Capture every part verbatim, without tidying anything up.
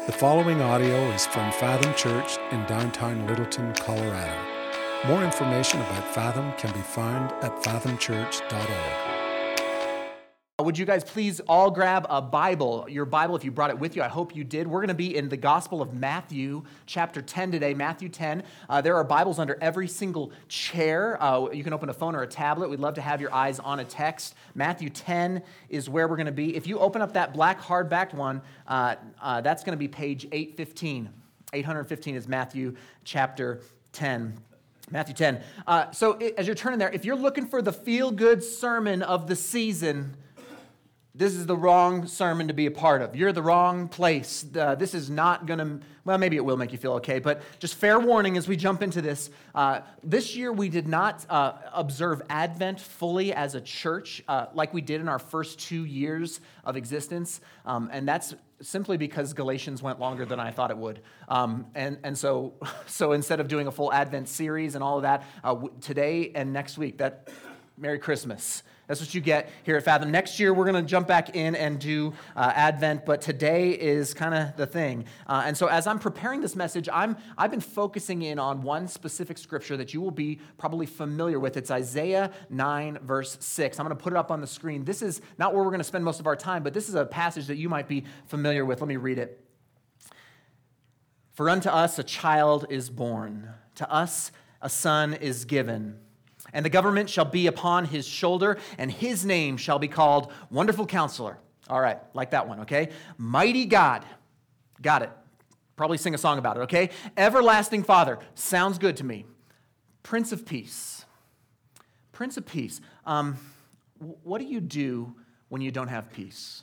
The following audio is from Fathom Church in downtown Littleton, Colorado. More information about Fathom can be found at fathom church dot org. Would you guys please all grab a Bible, your Bible, if you brought it with you. I hope you did. We're going to be in the Gospel of Matthew, chapter ten today, Matthew ten. Uh, there are Bibles under every single chair. Uh, you can open a phone or a tablet. We'd love to have your eyes on a text. Matthew ten is where we're going to be. If you open up that black hardbacked one, uh, uh, that's going to be page eight fifteen. eight fifteen is Matthew chapter ten. Matthew ten. Uh, so it, as you're turning there, if you're looking for the feel-good sermon of the season, this is the wrong sermon to be a part of. You're the wrong place. Uh, this is not going to, well, maybe it will make you feel okay, but just fair warning as we jump into this. Uh, this year we did not uh, observe Advent fully as a church uh, like we did in our first two years of existence, um, and that's simply because Galatians went longer than I thought it would. Um, and, and so, so instead of doing a full Advent series and all of that, uh, w- today and next week, that Merry Christmas. That's what you get here at Fathom. Next year, we're going to jump back in and do uh, Advent, but today is kind of the thing. Uh, and so as I'm preparing this message, I'm, I've been focusing in on one specific scripture that you will be probably familiar with. It's Isaiah nine, verse six. I'm going to put it up on the screen. This is not where we're going to spend most of our time, but this is a passage that you might be familiar with. Let me read it. For unto us a child is born, to us a son is given, and the government shall be upon his shoulder, and his name shall be called Wonderful Counselor. All right, like that one, okay? Mighty God. Got it. Probably sing a song about it, okay? Everlasting Father. Sounds good to me. Prince of Peace. Prince of Peace. Um, what do you do when you don't have peace?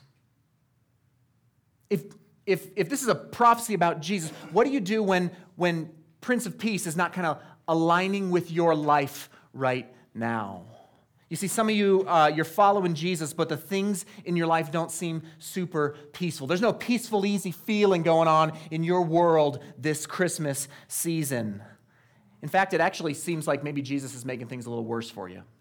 If, if, if this is a prophecy about Jesus, what do you do when, when Prince of Peace is not kind of aligning with your life right now? You see, some of you, uh, you're following Jesus, but the things in your life don't seem super peaceful. There's no peaceful, easy feeling going on in your world this Christmas season. In fact, it actually seems like maybe Jesus is making things a little worse for you.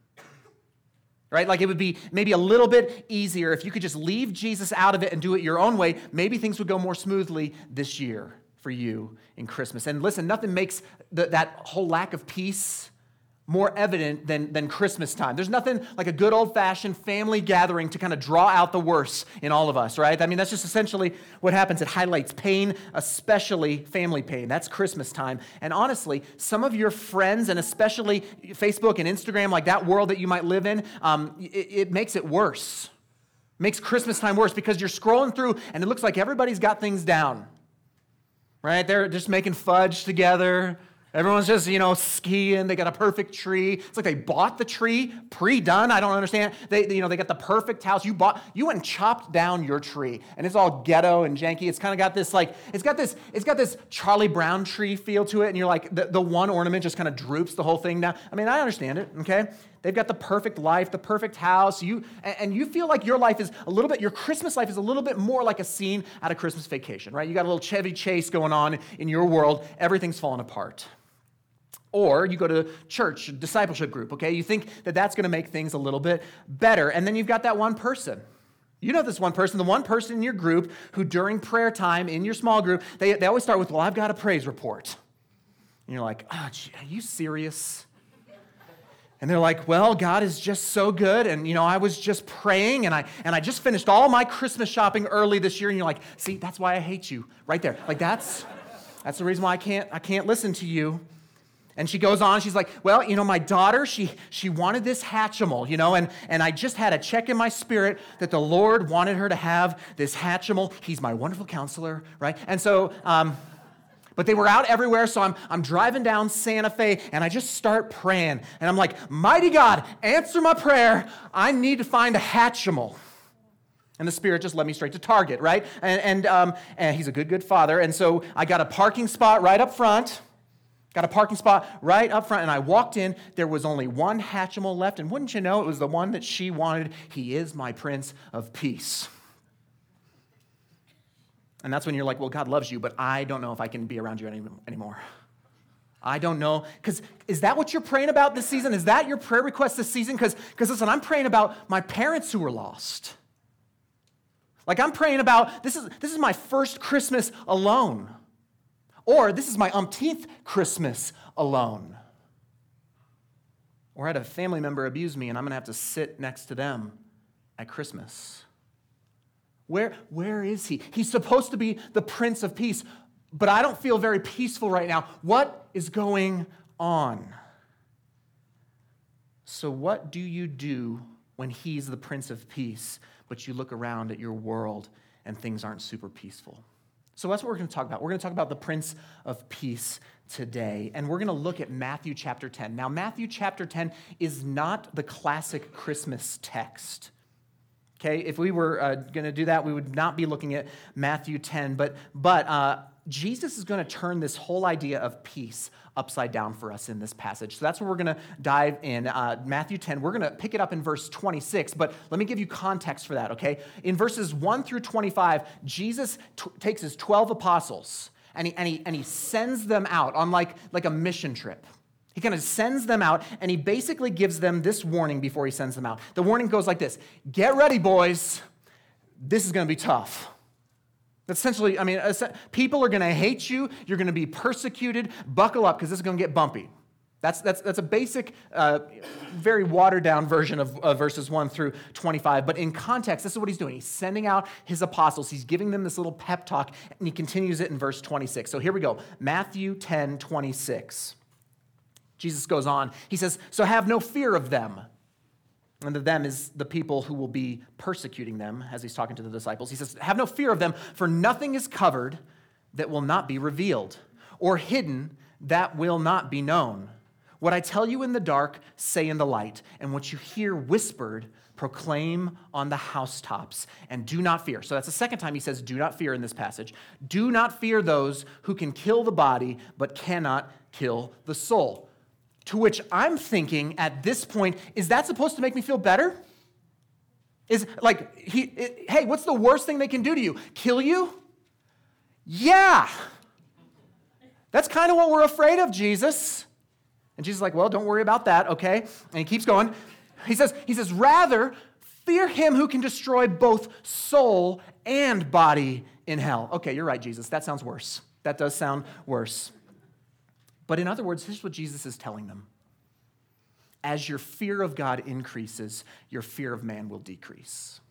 Right? Like it would be maybe a little bit easier if you could just leave Jesus out of it and do it your own way. Maybe things would go more smoothly this year for you in Christmas. And listen, nothing makes the, that whole lack of peace more evident than, than Christmas time. There's nothing like a good old-fashioned family gathering to kind of draw out the worst in all of us, right? I mean, that's just essentially what happens. It highlights pain, especially family pain. That's Christmas time. And honestly, some of your friends, and especially Facebook and Instagram, like that world that you might live in, um, it, it makes it worse. Makes Christmas time worse because you're scrolling through and it looks like everybody's got things down, right? They're just making fudge together. Everyone's just, you know, skiing. They got a perfect tree. It's like they bought the tree pre-done. I don't understand. They, you know, they got the perfect house. You bought, you went and chopped down your tree, and it's all ghetto and janky. It's kind of got this like, it's got this, it's got this Charlie Brown tree feel to it, and you're like, the, the one ornament just kind of droops the whole thing down. I mean, I understand it. Okay, they've got the perfect life, the perfect house. You and, and you feel like your life is a little bit, your Christmas life is a little bit more like a scene out of Christmas Vacation, right? You got a little Chevy Chase going on in your world. Everything's falling apart. Or you go to church, a discipleship group, okay? You think that that's going to make things a little bit better. And then you've got that one person. You know this one person, the one person in your group who during prayer time in your small group, they, they always start with, well, I've got a praise report. And you're like, oh, gee, are you serious? And they're like, well, God is just so good. And, you know, I was just praying and I and I just finished all my Christmas shopping early this year. And you're like, see, that's why I hate you right there. Like that's, that's the reason why I can't, I can't listen to you. And she goes on, she's like, well, you know, my daughter, she she wanted this Hatchimal, you know, and, and I just had a check in my spirit that the Lord wanted her to have this Hatchimal. He's my wonderful counselor, right? And so, um, but they were out everywhere, so I'm I'm driving down Santa Fe, and I just start praying. And I'm like, mighty God, answer my prayer. I need to find a Hatchimal. And the Spirit just led me straight to Target, right? And, and, um, and he's a good, good father. And so I got a parking spot right up front. Got a parking spot right up front, and I walked in. There was only one Hatchimal left, and wouldn't you know, it was the one that she wanted. He is my Prince of Peace. And that's when you're like, well, God loves you, but I don't know if I can be around you any, anymore. I don't know. Because is that what you're praying about this season? Is that your prayer request this season? Because listen, I'm praying about my parents who were lost. Like I'm praying about, this is, this is my first Christmas alone. Or this is my umpteenth Christmas alone. Or I had a family member abuse me and I'm going to have to sit next to them at Christmas. Where, where is he? He's supposed to be the Prince of Peace, but I don't feel very peaceful right now. What is going on? So what do you do when he's the Prince of Peace, but you look around at your world and things aren't super peaceful? So that's what we're going to talk about. We're going to talk about the Prince of Peace today, and we're going to look at Matthew chapter ten. Now, Matthew chapter ten is not the classic Christmas text. Okay, if we were uh, going to do that, we would not be looking at Matthew ten, but, but uh, Jesus is going to turn this whole idea of peace upside down for us in this passage. So that's where we're going to dive in. Uh, Matthew ten, we're going to pick it up in verse twenty-six, but let me give you context for that, okay? In verses one through twenty-five, Jesus t- takes his twelve apostles and he, and, he, and he sends them out on like, like a mission trip. He kind of sends them out, and he basically gives them this warning before he sends them out. The warning goes like this: get ready, boys. This is going to be tough. Essentially, I mean, people are going to hate you. You're going to be persecuted. Buckle up, because this is going to get bumpy. That's, that's, that's a basic, uh, very watered-down version of uh, verses one through twenty-five. But in context, this is what he's doing. He's sending out his apostles. He's giving them this little pep talk, and he continues it in verse twenty-six. So here we go. Matthew ten twenty-six. Jesus goes on. He says, so have no fear of them. And the them is the people who will be persecuting them, as he's talking to the disciples. He says, have no fear of them, for nothing is covered that will not be revealed, or hidden that will not be known. What I tell you in the dark, say in the light, and what you hear whispered, proclaim on the housetops, and do not fear. So that's the second time he says, do not fear in this passage. Do not fear those who can kill the body, but cannot kill the soul. To which I'm thinking at this point, is that supposed to make me feel better? Is like, he, it, hey, what's the worst thing they can do to you? Kill you? Yeah. That's kind of what we're afraid of, Jesus. And Jesus is like, well, don't worry about that, okay? And he keeps going. He says, he says, rather, fear him who can destroy both soul and body in hell. Okay, you're right, Jesus. That sounds worse. That does sound worse. But in other words, here's what Jesus is telling them. As your fear of God increases, your fear of man will decrease.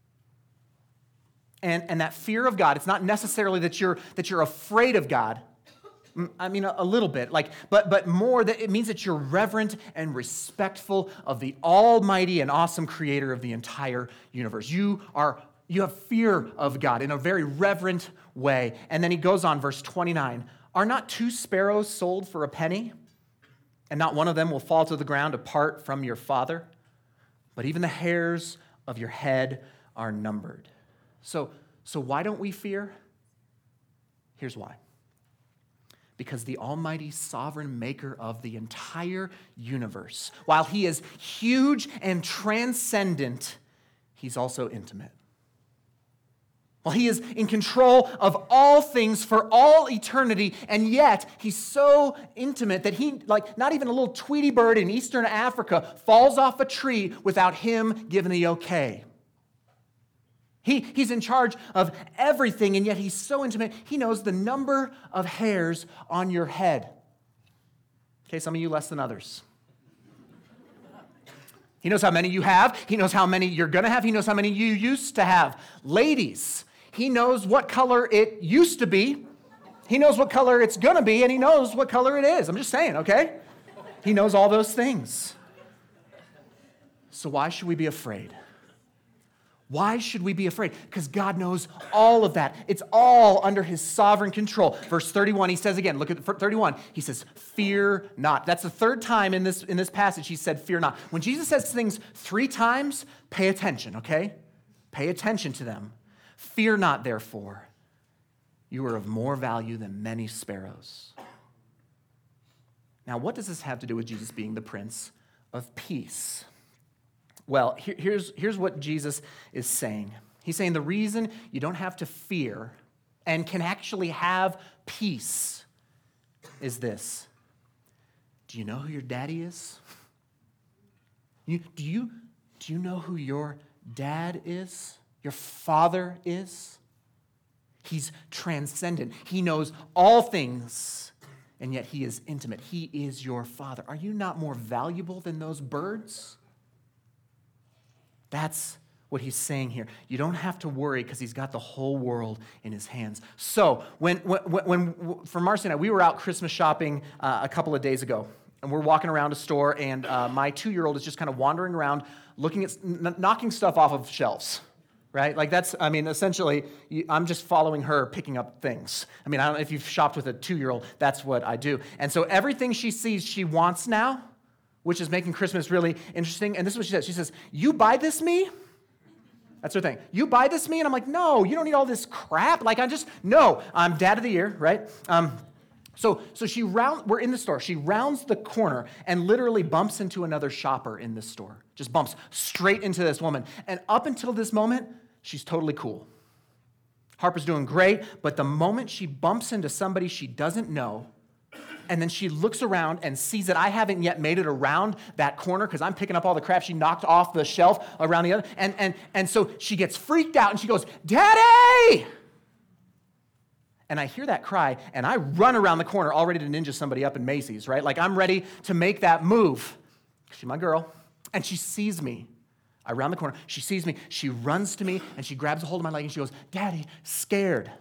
And, and that fear of God, it's not necessarily that you're, that you're afraid of God. I mean, a, a little bit, like, but, but more that it means that you're reverent and respectful of the almighty and awesome creator of the entire universe. You are, you have fear of God in a very reverent way. And then he goes on, verse twenty-nine, are not two sparrows sold for a penny? And not one of them will fall to the ground apart from your Father? But even the hairs of your head are numbered. So, so why don't we fear? Here's why. Because the almighty sovereign maker of the entire universe, while he is huge and transcendent, he's also intimate. Well, he is in control of all things for all eternity, and yet he's so intimate that he, like, not even a little Tweety bird in Eastern Africa falls off a tree without him giving the okay. He, he's in charge of everything, and yet he's so intimate, he knows the number of hairs on your head. Okay, some of you less than others. He knows how many you have. He knows how many you're going to have. He knows how many you used to have. Ladies, he knows what color it used to be. He knows what color it's going to be, and he knows what color it is. I'm just saying, okay? He knows all those things. So why should we be afraid? Why should we be afraid? Because God knows all of that. It's all under his sovereign control. Verse thirty-one, he says again, look at thirty-one. He says, fear not. That's the third time in this, in this passage he said, fear not. When Jesus says things three times, pay attention, okay? Pay attention to them. Fear not, therefore. You are of more value than many sparrows. Now, what does this have to do with Jesus being the Prince of Peace? Well, here, here's, here's what Jesus is saying. He's saying the reason you don't have to fear and can actually have peace is this. Do you know who your daddy is? You, do, you, do you know who your dad is? your Father is? He's transcendent. He knows all things, and yet he is intimate. He is your Father. Are you not more valuable than those birds? That's what he's saying here. You don't have to worry because he's got the whole world in his hands. So when, when, when for Marcy and I, we were out Christmas shopping uh, a couple of days ago, and we're walking around a store, and uh, my two-year-old is just kind of wandering around, looking at, n- knocking stuff off of shelves. Right? Like that's, I mean, essentially, I'm just following her, picking up things. I mean, I don't know if you've shopped with a two-year-old, that's what I do. And so everything she sees, she wants now, which is making Christmas really interesting. And this is what she says. She says, "You buy this me?" That's her thing. "You buy this me?" And I'm like, "No, you don't need all this crap." Like, I just, no, I'm dad of the year, right? Um, so so she round, we're in the store. She rounds the corner and literally bumps into another shopper in this store. Just bumps straight into this woman. And up until this moment, she's totally cool. Harper's doing great, but the moment she bumps into somebody she doesn't know, and then she looks around and sees that I haven't yet made it around that corner because I'm picking up all the crap she knocked off the shelf around the other. And, and, and so she gets freaked out and she goes, "Daddy!" And I hear that cry and I run around the corner all ready to ninja somebody up in Macy's, right? Like I'm ready to make that move. She's my girl. And she sees me. I round the corner. She sees me. She runs to me and she grabs a hold of my leg and she goes, "Daddy, scared."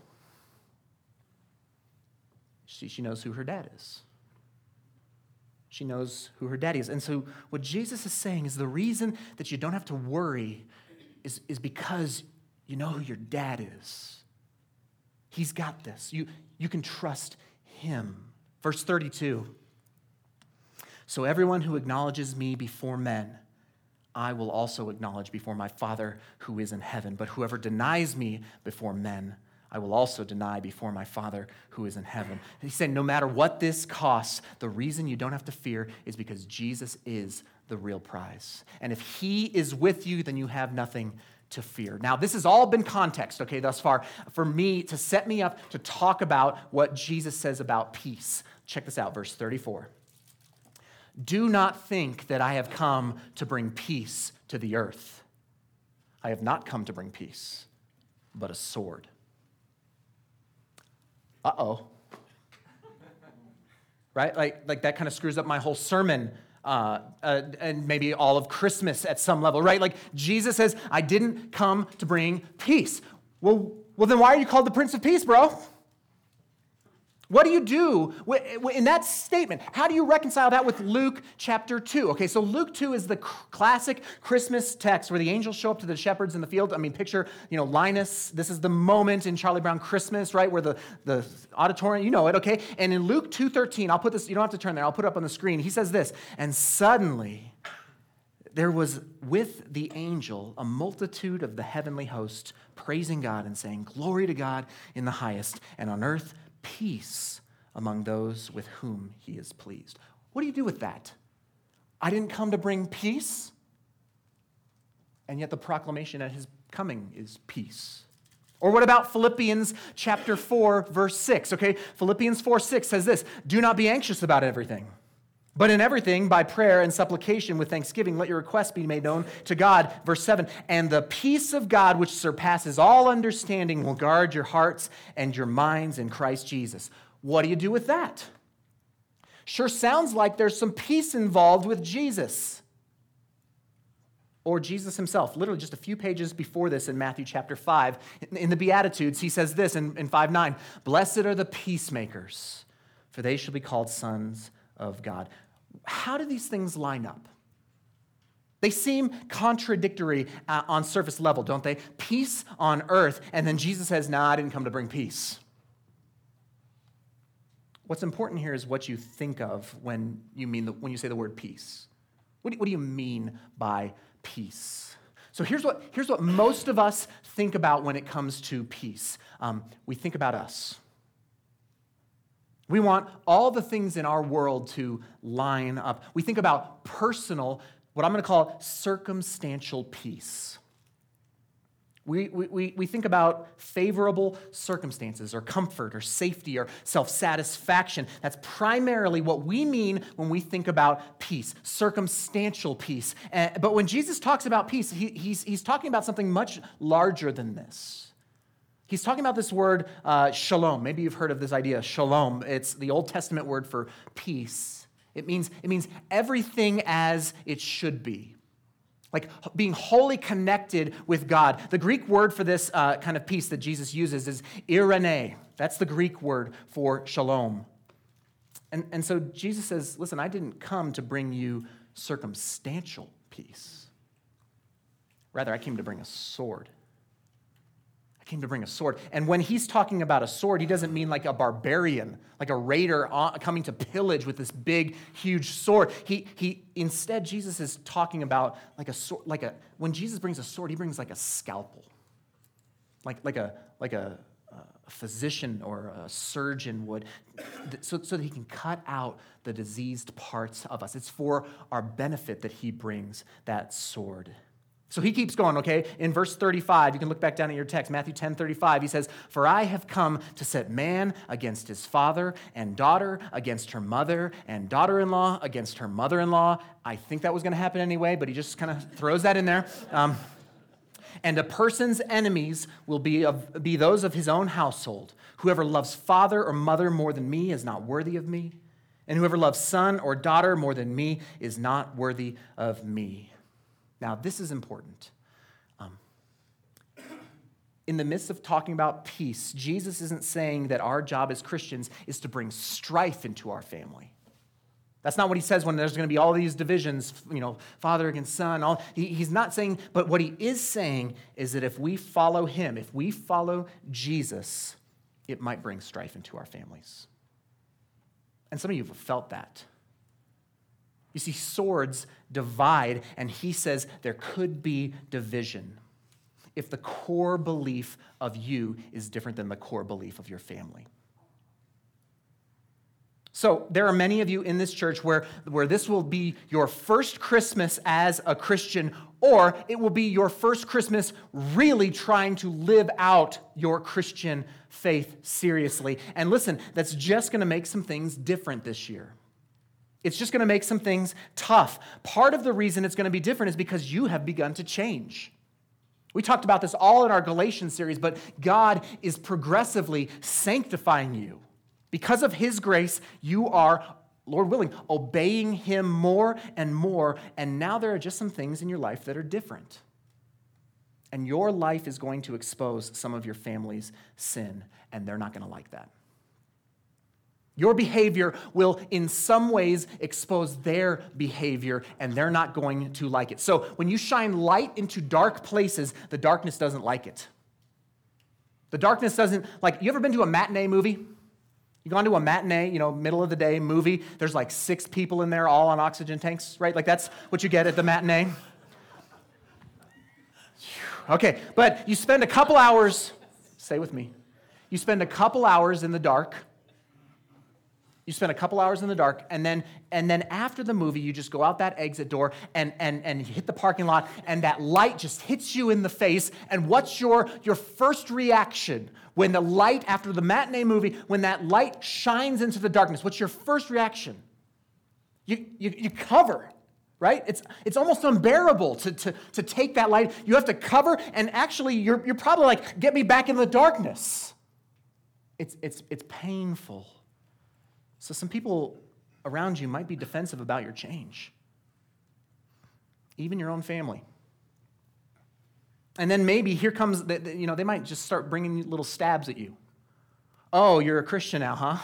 She, she knows who her dad is. She knows who her daddy is. And so what Jesus is saying is the reason that you don't have to worry is, is because you know who your dad is. He's got this. You, you can trust him. Verse thirty-two. "So everyone who acknowledges me before men, I will also acknowledge before my Father who is in heaven. But whoever denies me before men, I will also deny before my Father who is in heaven." He said, no matter what this costs, the reason you don't have to fear is because Jesus is the real prize. And if he is with you, then you have nothing to fear. Now, this has all been context, okay, thus far, for me to set me up to talk about what Jesus says about peace. Check this out, verse thirty-four. "Do not think that I have come to bring peace to the earth. I have not come to bring peace, but a sword." Uh-oh. Right? Like, like that kind of screws up my whole sermon uh, uh, and maybe all of Christmas at some level, right? Like Jesus says, I didn't come to bring peace. Well, well, then why are you called the Prince of Peace, bro? What do you do in that statement? How do you reconcile that with Luke chapter two? Okay, so Luke two is the classic Christmas text where the angels show up to the shepherds in the field. I mean, picture, you know, Linus. This is the moment in Charlie Brown Christmas, right, where the, the auditorium, you know it, okay? And in Luke two thirteen, I'll put this, you don't have to turn there, I'll put it up on the screen. He says this, "And suddenly there was with the angel a multitude of the heavenly host praising God and saying, 'Glory to God in the highest, and on earth peace among those with whom he is pleased.'" What do you do with that? I didn't come to bring peace, and yet the proclamation at his coming is peace. Or what about Philippians chapter four, verse six? Okay, Philippians four six says this, "Do not be anxious about everything, but in everything, by prayer and supplication with thanksgiving, let your requests be made known to God." Verse seven, "And the peace of God, which surpasses all understanding, will guard your hearts and your minds in Christ Jesus." What do you do with that? Sure sounds like there's some peace involved with Jesus. Or Jesus himself, literally just a few pages before this in Matthew chapter five, in the Beatitudes, he says this in, in five nine, "Blessed are the peacemakers, for they shall be called sons of God." How do these things line up? They seem contradictory uh, on surface level, don't they? Peace on earth, and then Jesus says, "Nah, I didn't come to bring peace." What's important here is what you think of when you mean the, when you say the word peace. What do, what do you mean by peace? So here's what, here's what most of us think about when it comes to peace. Um, we think about us. We want all the things in our world to line up. We think about personal, what I'm going to call circumstantial peace. We, we, we think about favorable circumstances or comfort or safety or self-satisfaction. That's primarily what we mean when we think about peace, circumstantial peace. Uh, but when Jesus talks about peace, he, he's, he's talking about something much larger than this. He's talking about this word uh, shalom. Maybe you've heard of this idea, shalom. It's the Old Testament word for peace. It means, it means everything as it should be. Like being wholly connected with God. The Greek word for this uh, kind of peace that Jesus uses is eirene. That's the Greek word for shalom. And, and so Jesus says, listen, I didn't come to bring you circumstantial peace. Rather, I came to bring a sword. I came to bring a sword. And when he's talking about a sword, he doesn't mean like a barbarian, like a raider coming to pillage with this big, huge sword. He, he, instead, Jesus is talking about like a sword, like a, when Jesus brings a sword, he brings like a scalpel, like, like a, like a, a physician or a surgeon would, so, so that he can cut out the diseased parts of us. It's for our benefit that he brings that sword. So he keeps going, okay? In verse thirty-five, you can look back down at your text, Matthew ten thirty-five, he says, "For I have come to set man against his father, and daughter against her mother, and daughter-in-law against her mother-in-law." I think that was going to happen anyway, but he just kind of throws that in there. Um, "And a person's enemies will be, of, be those of his own household. Whoever loves father or mother more than me is not worthy of me, and whoever loves son or daughter more than me is not worthy of me." Now, this is important. Um, in the midst of talking about peace, Jesus isn't saying that our job as Christians is to bring strife into our family. That's not what he says when there's going to be all these divisions, you know, father against son. All, he, he's not saying, but what he is saying is that if we follow him, if we follow Jesus, it might bring strife into our families. And some of you have felt that. You see, swords divide, and he says there could be division if the core belief of you is different than the core belief of your family. So there are many of you in this church where, where this will be your first Christmas as a Christian, or it will be your first Christmas really trying to live out your Christian faith seriously. And listen, that's just going to make some things different this year. It's just going to make some things tough. Part of the reason it's going to be different is because you have begun to change. We talked about this all in our Galatians series, but God is progressively sanctifying you. Because of his grace, you are, Lord willing, obeying him more and more, and now there are just some things in your life that are different. And your life is going to expose some of your family's sin, and they're not going to like that. Your behavior will in some ways expose their behavior, and they're not going to like it. So when you shine light into dark places, the darkness doesn't like it. The darkness doesn't, like, you ever been to a matinee movie? You gone to a matinee, you know, middle of the day movie, there's like six people in there all on oxygen tanks, right? Like that's what you get at the matinee. Okay, but you spend a couple hours, stay with me, you spend a couple hours in the dark. You spend a couple hours in the dark, and then and then after the movie, you just go out that exit door and, and, and you hit the parking lot, and that light just hits you in the face. And what's your, your first reaction when the light, after the matinee movie, when that light shines into the darkness? What's your first reaction? You, you, you cover, right? It's, it's almost unbearable to, to, to take that light. You have to cover, and actually, you're, you're probably like, get me back in the darkness. It's, it's, it's painful. So some people around you might be defensive about your change, even your own family. And then maybe here comes, the, you know, they might just start bringing little stabs at you. Oh, you're a Christian now, huh?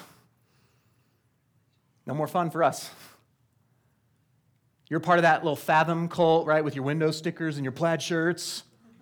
No more fun for us. You're part of that little Fathom cult, right, with your window stickers and your plaid shirts.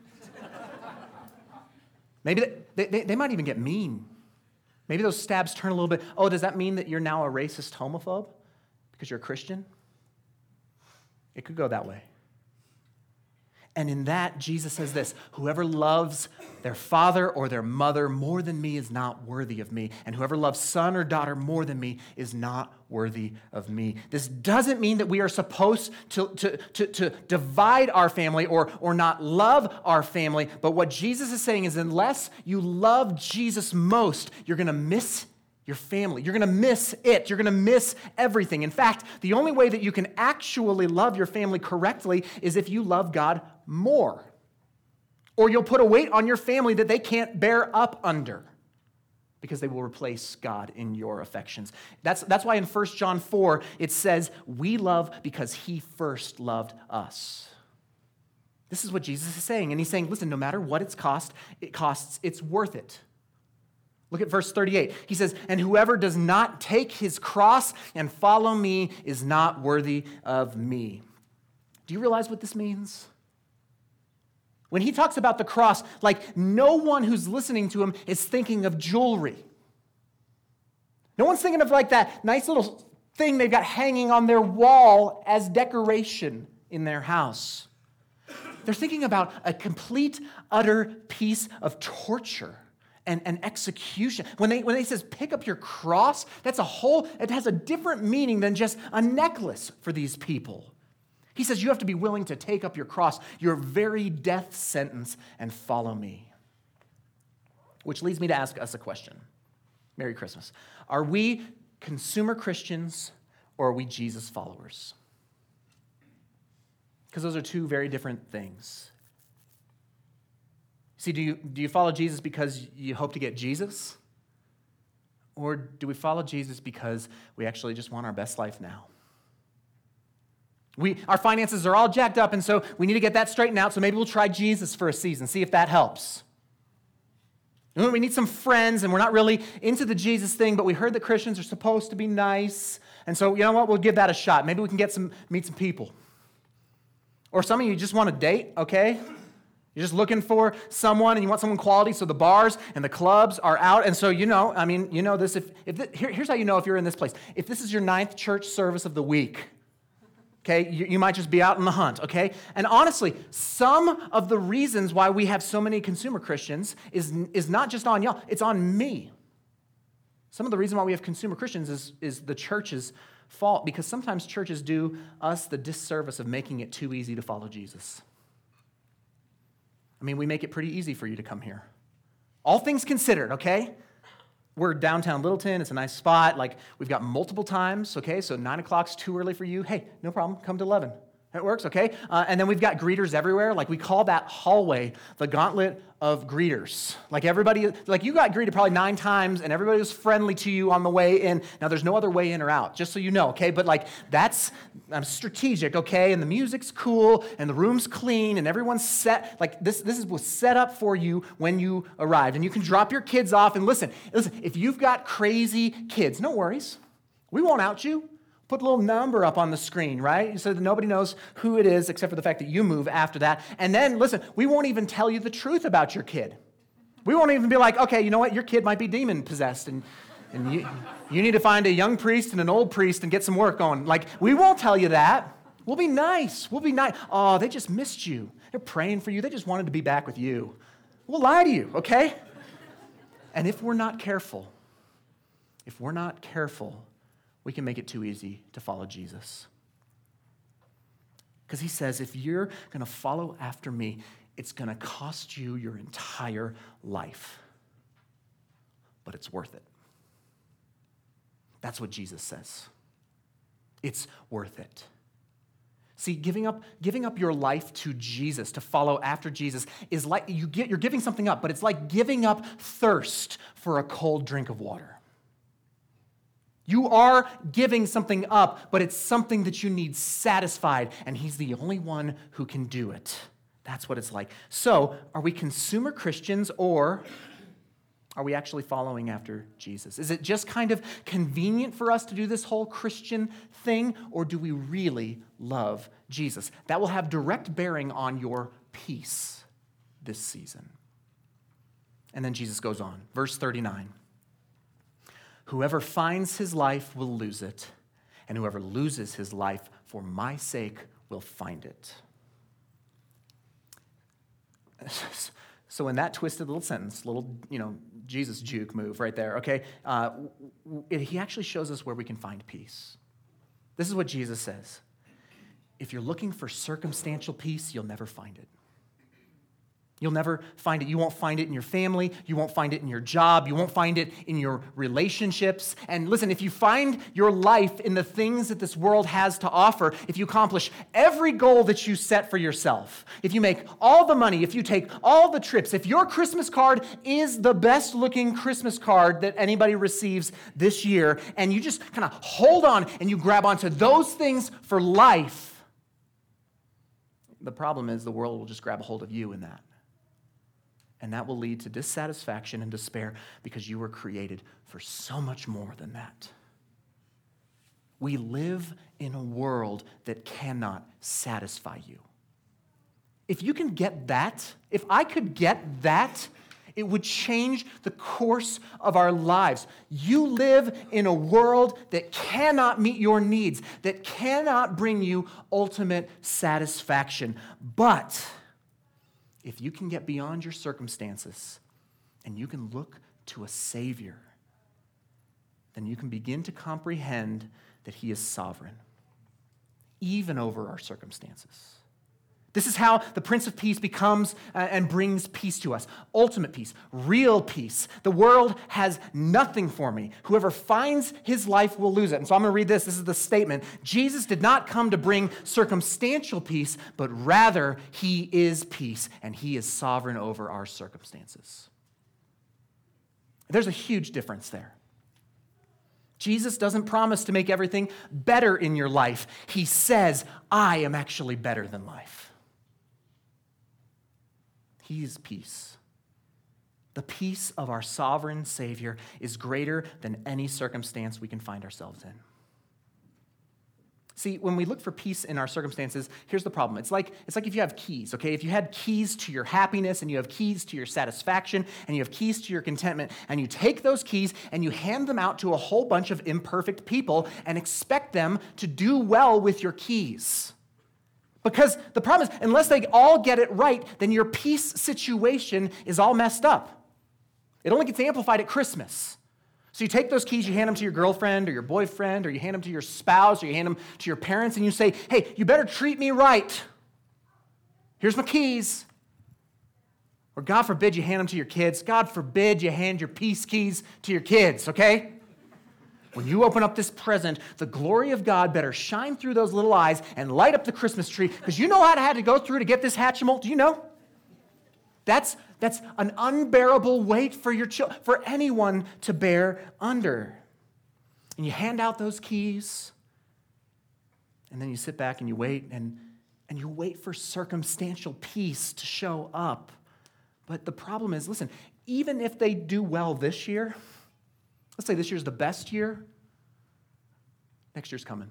Maybe they, they, they might even get mean. Maybe those stabs turn a little bit. Oh, does that mean that you're now a racist homophobe because you're a Christian? It could go that way. And in that, Jesus says this, whoever loves their father or their mother more than me is not worthy of me. And whoever loves son or daughter more than me is not worthy of me. This doesn't mean that we are supposed to, to, to, to divide our family or, or not love our family. But what Jesus is saying is unless you love Jesus most, you're going to miss your family. You're going to miss it. You're going to miss everything. In fact, the only way that you can actually love your family correctly is if you love God more. Or you'll put a weight on your family that they can't bear up under because they will replace God in your affections. That's, that's why in First John four, it says, we love because he first loved us. This is what Jesus is saying. And he's saying, listen, no matter what it's cost, it costs, it's worth it. Look at verse thirty-eight. He says, and whoever does not take his cross and follow me is not worthy of me. Do you realize what this means? When he talks about the cross, like no one who's listening to him is thinking of jewelry. No one's thinking of like that nice little thing they've got hanging on their wall as decoration in their house. They're thinking about a complete, utter piece of torture. And, and execution. When they when they says pick up your cross, that's a whole, it has a different meaning than just a necklace for these people. He says you have to be willing to take up your cross, your very death sentence, and follow me. Which leads me to ask us a question. Merry Christmas. Are we consumer Christians or are we Jesus followers? Because those are two very different things. See, do you, do you follow Jesus because you hope to get Jesus? Or do we follow Jesus because we actually just want our best life now? We, our finances are all jacked up, and so we need to get that straightened out, so maybe we'll try Jesus for a season, see if that helps. We need some friends, and we're not really into the Jesus thing, but we heard that Christians are supposed to be nice, and so, you know what, we'll give that a shot. Maybe we can get some, meet some people. Or some of you just want to date, okay? You're just looking for someone and you want someone quality, so the bars and the clubs are out. And so, you know, I mean, you know this. If, if this, here, Here's how you know if you're in this place. If this is your ninth church service of the week, okay, you, you might just be out on the hunt, okay? And honestly, some of the reasons why we have so many consumer Christians is, is not just on y'all, it's on me. Some of the reason why we have consumer Christians is, is the church's fault, because sometimes churches do us the disservice of making it too easy to follow Jesus. I mean, we make it pretty easy for you to come here. All things considered, okay? We're downtown Littleton. It's a nice spot. Like, we've got multiple times, okay? So nine o'clock's too early for you. Hey, no problem. Come to eleven. That works, okay? Uh, and then we've got greeters everywhere. Like, we call that hallway the gauntlet of greeters. Like, everybody, like, you got greeted probably nine times, and everybody was friendly to you on the way in. Now, there's no other way in or out, just so you know, okay? But, like, that's I'm strategic, okay? And the music's cool, and the room's clean, and everyone's set. Like, this, this was set up for you when you arrived. And you can drop your kids off, and listen, listen, if you've got crazy kids, no worries. We won't out you. Put a little number up on the screen, right? So that nobody knows who it is except for the fact that you move after that. And then, listen, we won't even tell you the truth about your kid. We won't even be like, okay, you know what? Your kid might be demon-possessed, and, and you, you need to find a young priest and an old priest and get some work going. Like, we won't tell you that. We'll be nice. We'll be nice. Oh, they just missed you. They're praying for you. They just wanted to be back with you. We'll lie to you, okay? And if we're not careful, if we're not careful, we can make it too easy to follow Jesus. Because he says, if you're going to follow after me, it's going to cost you your entire life. But it's worth it. That's what Jesus says. It's worth it. See, giving up, giving up your life to Jesus, to follow after Jesus, is like you get, you're giving something up, but it's like giving up thirst for a cold drink of water. You are giving something up, but it's something that you need satisfied, and he's the only one who can do it. That's what it's like. So, are we consumer Christians, or are we actually following after Jesus? Is it just kind of convenient for us to do this whole Christian thing, or do we really love Jesus? That will have direct bearing on your peace this season. And then Jesus goes on, verse thirty-nine. Whoever finds his life will lose it, and whoever loses his life for my sake will find it. So in that twisted little sentence, little, you know, Jesus juke move right there, okay, uh, it, he actually shows us where we can find peace. This is what Jesus says. If you're looking for circumstantial peace, you'll never find it. You'll never find it. You won't find it in your family. You won't find it in your job. You won't find it in your relationships. And listen, if you find your life in the things that this world has to offer, if you accomplish every goal that you set for yourself, if you make all the money, if you take all the trips, if your Christmas card is the best looking Christmas card that anybody receives this year, and you just kind of hold on and you grab onto those things for life, the problem is the world will just grab a hold of you in that. And that will lead to dissatisfaction and despair because you were created for so much more than that. We live in a world that cannot satisfy you. If you can get that, if I could get that, it would change the course of our lives. You live in a world that cannot meet your needs, that cannot bring you ultimate satisfaction. But if you can get beyond your circumstances and you can look to a Savior, then you can begin to comprehend that He is sovereign, even over our circumstances. This is how the Prince of Peace becomes uh, and brings peace to us. Ultimate peace, real peace. The world has nothing for me. Whoever finds his life will lose it. And so I'm going to read this. This is the statement. Jesus did not come to bring circumstantial peace, but rather He is peace, and He is sovereign over our circumstances. There's a huge difference there. Jesus doesn't promise to make everything better in your life. He says, I am actually better than life. He is peace. The peace of our sovereign Savior is greater than any circumstance we can find ourselves in. See, when we look for peace in our circumstances, here's the problem. It's like, it's like if you have keys, okay? If you had keys to your happiness and you have keys to your satisfaction and you have keys to your contentment, and you take those keys and you hand them out to a whole bunch of imperfect people and expect them to do well with your keys. Because the problem is, unless they all get it right, then your peace situation is all messed up. It only gets amplified at Christmas. So you take those keys, you hand them to your girlfriend or your boyfriend, or you hand them to your spouse, or you hand them to your parents, and you say, hey, you better treat me right. Here's my keys. Or God forbid you hand them to your kids. God forbid you hand your peace keys to your kids, okay? When you open up this present, the glory of God better shine through those little eyes and light up the Christmas tree, because you know what I had to go through to get this Hatchimal? Do you know? That's, that's an unbearable weight for your children, for anyone to bear under. And you hand out those keys, and then you sit back and you wait, and, and you wait for circumstantial peace to show up. But the problem is, listen, even if they do well this year, let's say this year's the best year, next year's coming.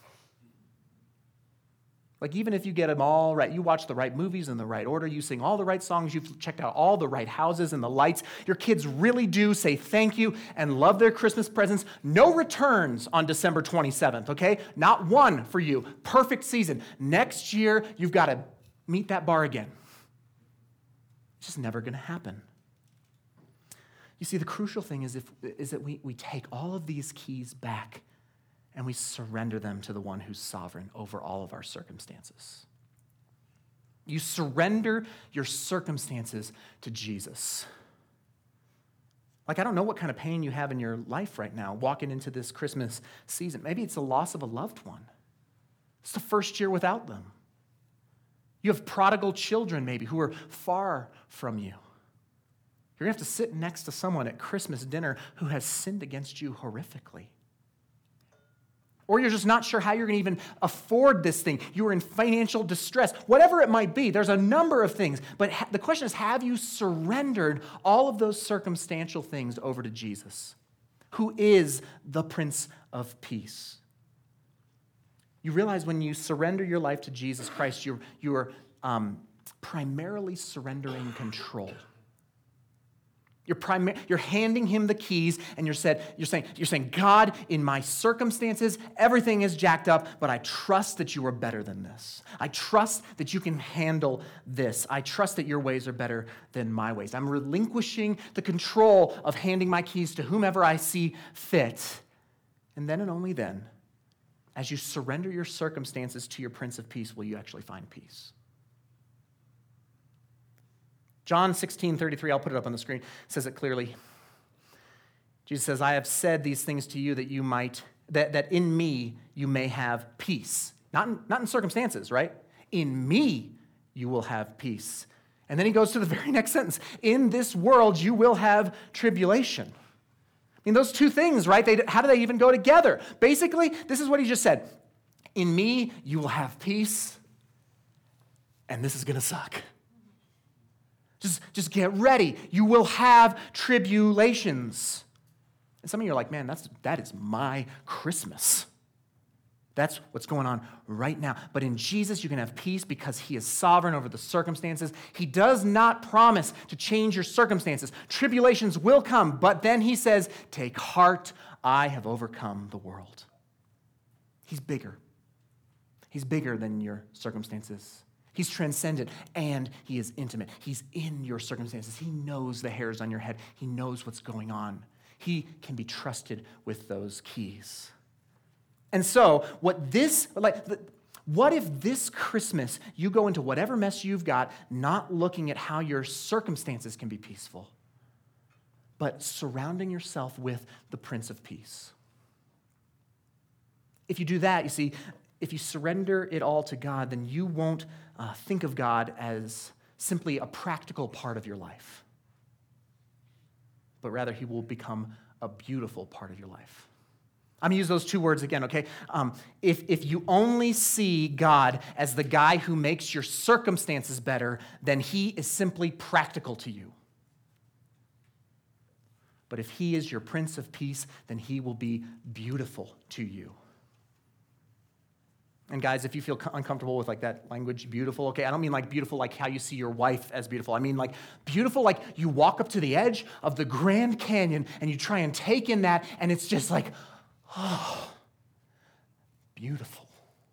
Like, even if you get them all right, you watch the right movies in the right order, you sing all the right songs, you've checked out all the right houses and the lights, your kids really do say thank you and love their Christmas presents. No returns on December twenty-seventh, okay? Not one for you. Perfect season. Next year, you've got to meet that bar again. It's just never going to happen. You see, the crucial thing is, if, is that we, we take all of these keys back and we surrender them to the one who's sovereign over all of our circumstances. You surrender your circumstances to Jesus. Like, I don't know what kind of pain you have in your life right now walking into this Christmas season. Maybe it's the loss of a loved one. It's the first year without them. You have prodigal children maybe who are far from you. You're going to have to sit next to someone at Christmas dinner who has sinned against you horrifically. Or you're just not sure how you're going to even afford this thing. You are in financial distress. Whatever it might be, there's a number of things. But ha- the question is, have you surrendered all of those circumstantial things over to Jesus, who is the Prince of Peace? You realize when you surrender your life to Jesus Christ, you're, you're um, primarily surrendering control. You're, primar- you're handing him the keys, and you're, said, you're, saying, you're saying, God, in my circumstances, everything is jacked up, but I trust that you are better than this. I trust that you can handle this. I trust that your ways are better than my ways. I'm relinquishing the control of handing my keys to whomever I see fit. And then and only then, as you surrender your circumstances to your Prince of Peace, will you actually find peace. John sixteen thirty-three, I'll put it up on the screen, says it clearly. Jesus says, I have said these things to you that you might, that, that in me you may have peace. Not in, not in circumstances, right? In me you will have peace. And then he goes to the very next sentence. In this world you will have tribulation. I mean, those two things, right? They, how do they even go together? Basically, this is what he just said. In me you will have peace, and this is going to suck. Just, just get ready. You will have tribulations. And some of you are like, man, that's, that is my Christmas. That's what's going on right now. But in Jesus, you can have peace because he is sovereign over the circumstances. He does not promise to change your circumstances. Tribulations will come, but then he says, take heart, I have overcome the world. He's bigger. He's bigger than your circumstances. He's transcendent, and he is intimate. He's in your circumstances. He knows the hairs on your head. He knows what's going on. He can be trusted with those keys. And so, what this, like, what if this Christmas you go into whatever mess you've got, not looking at how your circumstances can be peaceful, but surrounding yourself with the Prince of Peace? If you do that, you see, if you surrender it all to God, then you won't uh, think of God as simply a practical part of your life, but rather he will become a beautiful part of your life. I'm going to use those two words again, okay? Um, if, if you only see God as the guy who makes your circumstances better, then he is simply practical to you. But if he is your Prince of Peace, then he will be beautiful to you. And guys, if you feel uncomfortable with like that language, beautiful, okay, I don't mean like beautiful like how you see your wife as beautiful. I mean like beautiful like you walk up to the edge of the Grand Canyon and you try and take in that, and it's just like, oh, beautiful.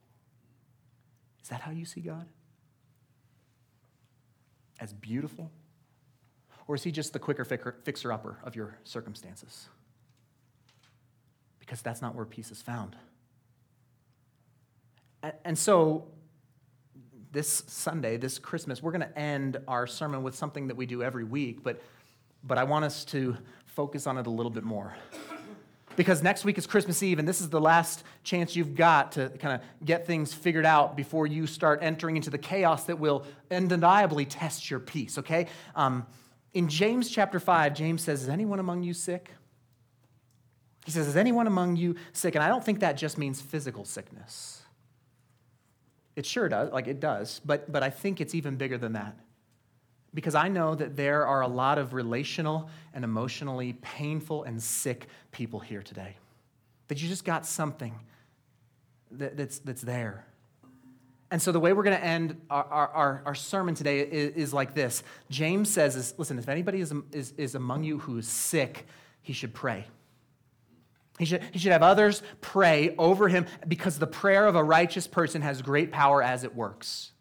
Is that how you see God? As beautiful? Or is he just the quicker fixer-upper of your circumstances? Because that's not where peace is found. And so this Sunday, this Christmas, we're going to end our sermon with something that we do every week, but, but I want us to focus on it a little bit more. Because next week is Christmas Eve, and this is the last chance you've got to kind of get things figured out before you start entering into the chaos that will undeniably test your peace, okay? Um, in James chapter five, James says, is anyone among you sick? He says, is anyone among you sick? And I don't think that just means physical sickness. It sure does, like it does, but, but I think it's even bigger than that. Because I know that there are a lot of relational and emotionally painful and sick people here today. That you just got something that, that's, that's there. And so the way we're going to end our, our, our sermon today is, is like this. James says, is, listen, if anybody is, is, is among you who is sick, he should pray. He should, he should have others pray over him because the prayer of a righteous person has great power as it works.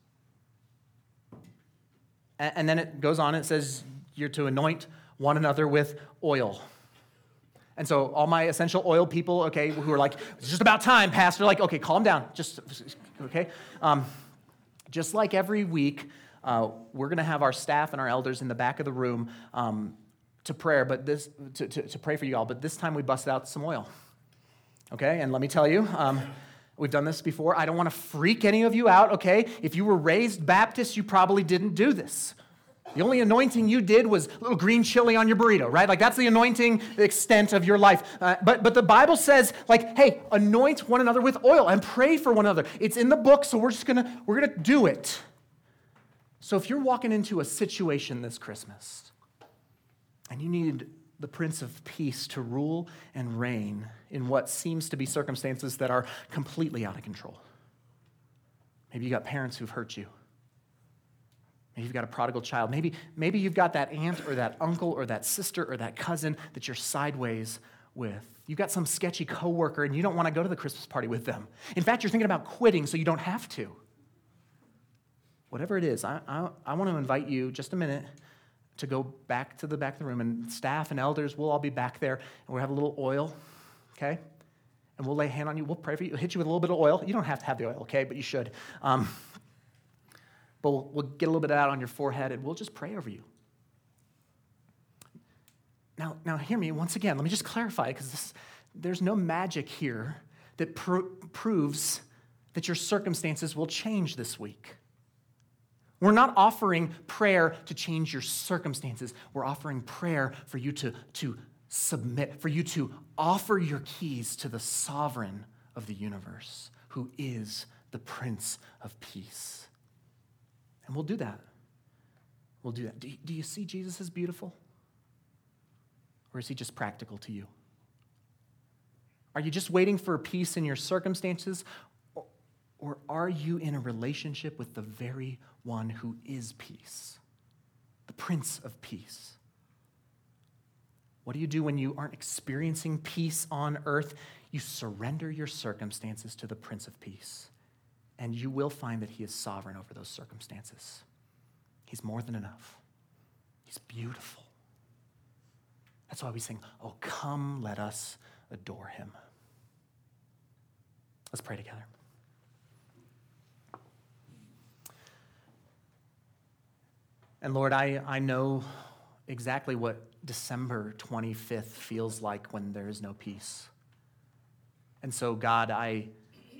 And, and then it goes on, it says you're to anoint one another with oil. And so all my essential oil people, okay, who are like, it's just about time, Pastor, like, okay, calm down, just, okay? Um, just like every week, uh, we're going to have our staff and our elders in the back of the room um, to prayer, but this to, to, to pray for you all, but this time we busted out some oil, okay? And let me tell you, um, we've done this before. I don't want to freak any of you out, okay? If you were raised Baptist, you probably didn't do this. The only anointing you did was a little green chili on your burrito, right? Like that's the anointing extent of your life. Uh, but, but the Bible says, like, hey, anoint one another with oil and pray for one another. It's in the book, so we're just gonna, we're gonna do it. So if you're walking into a situation this Christmas, and you need the Prince of Peace to rule and reign in what seems to be circumstances that are completely out of control. Maybe you got parents who've hurt you. Maybe you've got a prodigal child. Maybe, maybe you've got that aunt or that uncle or that sister or that cousin that you're sideways with. You've got some sketchy coworker and you don't want to go to the Christmas party with them. In fact, you're thinking about quitting so you don't have to. Whatever it is, I, I, I want to invite you just a minute to go back to the back of the room, and staff and elders, we'll all be back there, and we'll have a little oil, okay? And we'll lay a hand on you. We'll pray for you. We'll hit you with a little bit of oil. You don't have to have the oil, okay? But you should. Um, but we'll, we'll get a little bit of that on your forehead, and we'll just pray over you. Now, now hear me once again. Let me just clarify, because there's no magic here that pr- proves that your circumstances will change this week. We're not offering prayer to change your circumstances. We're offering prayer for you to, to submit, for you to offer your keys to the sovereign of the universe, who is the Prince of Peace. And we'll do that. We'll do that. Do you, do you see Jesus as beautiful? Or is he just practical to you? Are you just waiting for peace in your circumstances? Or, or are you in a relationship with the very one who is peace, the Prince of Peace? What do you do when you aren't experiencing peace on earth? You surrender your circumstances to the Prince of Peace, and you will find that he is sovereign over those circumstances. He's more than enough. He's beautiful. That's why we sing, "Oh, come, let us adore him." Let's pray together. And Lord, I, I know exactly what December twenty-fifth feels like when there is no peace. And so, God, I,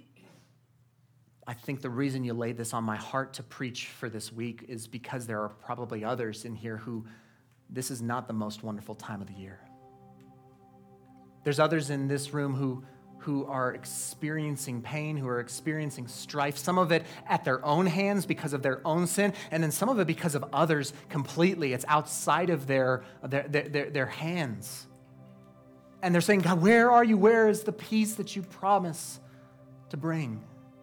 I think the reason you laid this on my heart to preach for this week is because there are probably others in here who this is not the most wonderful time of the year. There's others in this room who who are experiencing pain, who are experiencing strife, some of it at their own hands because of their own sin, and then some of it because of others completely. It's outside of their, their, their, their hands. And they're saying, "God, where are you? Where is the peace that you promise to bring?"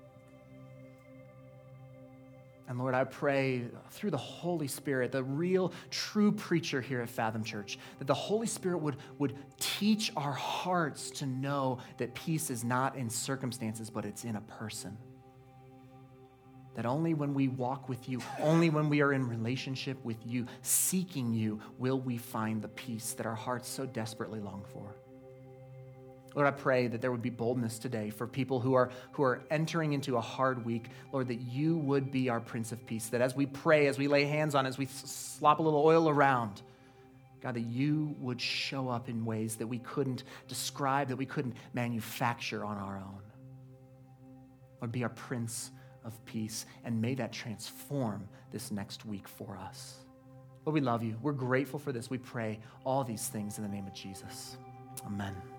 And Lord, I pray through the Holy Spirit, the real, true preacher here at Fathom Church, that the Holy Spirit would, would teach our hearts to know that peace is not in circumstances, but it's in a person. That only when we walk with you, only when we are in relationship with you, seeking you, will we find the peace that our hearts so desperately long for. Lord, I pray that there would be boldness today for people who are, who are entering into a hard week. Lord, that you would be our Prince of Peace, that as we pray, as we lay hands on, as we slop a little oil around, God, that you would show up in ways that we couldn't describe, that we couldn't manufacture on our own. Lord, be our Prince of Peace, and may that transform this next week for us. Lord, we love you. We're grateful for this. We pray all these things in the name of Jesus. Amen.